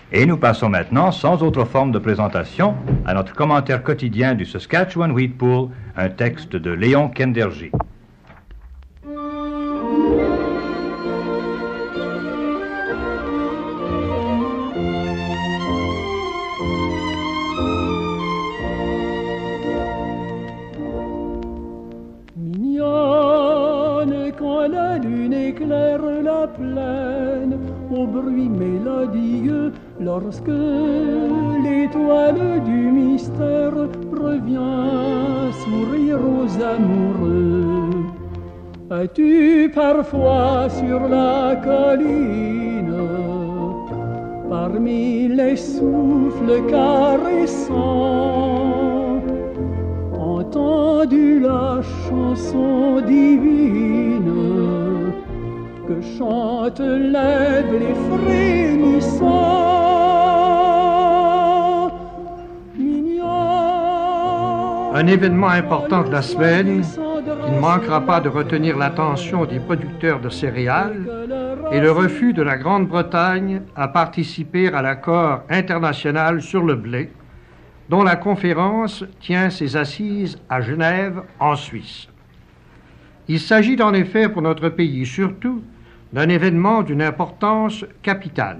Et nous passons maintenant, sans autre forme de présentation, à notre commentaire quotidien du Saskatchewan Wheat Pool, un texte de Léon Kenderji. Mignonne, quand la lune éclaire la plaine, au bruit mélodieux, lorsque l'étoile du mystère revient sourire aux amoureux. As-tu parfois sur la colline, parmi les souffles caressants, entendu la chanson divine que chante l'aigle frémissant? Mignon, un événement important de la semaine qui ne manquera pas de retenir l'attention des producteurs de céréales est le refus de la Grande-Bretagne à participer à l'accord international sur le blé, dont la conférence tient ses assises à Genève, en Suisse. Il s'agit en effet pour notre pays surtout d'un événement d'une importance capitale.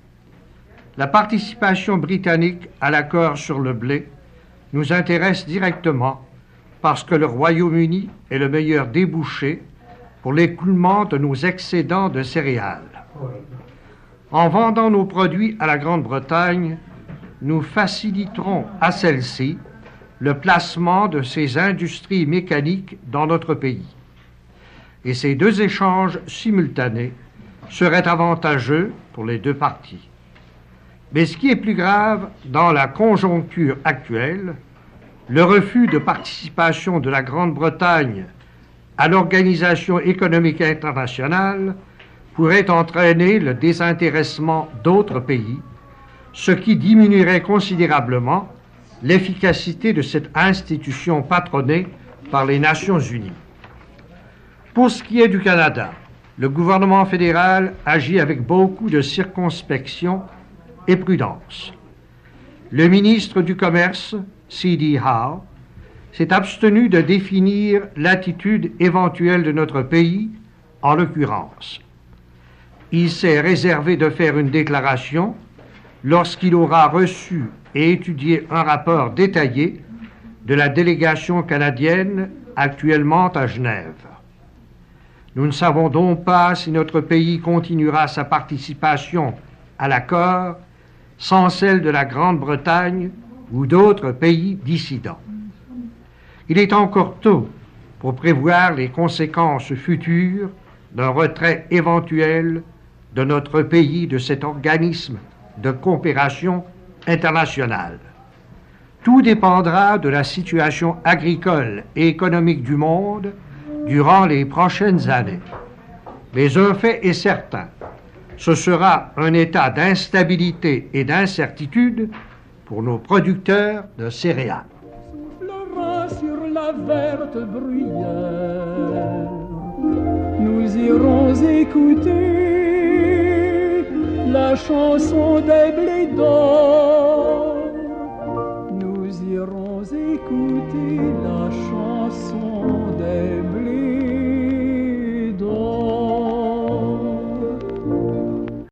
La participation britannique à l'accord sur le blé nous intéresse directement parce que le Royaume-Uni est le meilleur débouché pour l'écoulement de nos excédents de céréales. En vendant nos produits à la Grande-Bretagne, nous faciliterons à celle-ci le placement de ses industries mécaniques dans notre pays. Et ces deux échanges simultanés seraient avantageux pour les deux parties. Mais ce qui est plus grave dans la conjoncture actuelle, le refus de participation de la Grande-Bretagne à l'Organisation économique internationale pourrait entraîner le désintéressement d'autres pays, ce qui diminuerait considérablement l'efficacité de cette institution patronnée par les Nations unies. Pour ce qui est du Canada, le gouvernement fédéral agit avec beaucoup de circonspection et prudence. Le ministre du Commerce, C.D. Howe, s'est abstenu de définir l'attitude éventuelle de notre pays, en l'occurrence. Il s'est réservé de faire une déclaration lorsqu'il aura reçu et étudié un rapport détaillé de la délégation canadienne actuellement à Genève. Nous ne savons donc pas si notre pays continuera sa participation à l'accord sans celle de la Grande-Bretagne ou d'autres pays dissidents. Il est encore tôt pour prévoir les conséquences futures d'un retrait éventuel de notre pays de cet organisme de coopération internationale. Tout dépendra de la situation agricole et économique du monde durant les prochaines années. Mais un fait est certain, ce sera un état d'instabilité et d'incertitude pour nos producteurs de céréales. Soufflera sur la verte bruyère, nous irons écouter la chanson des blés d'or. Nous irons écouter la chanson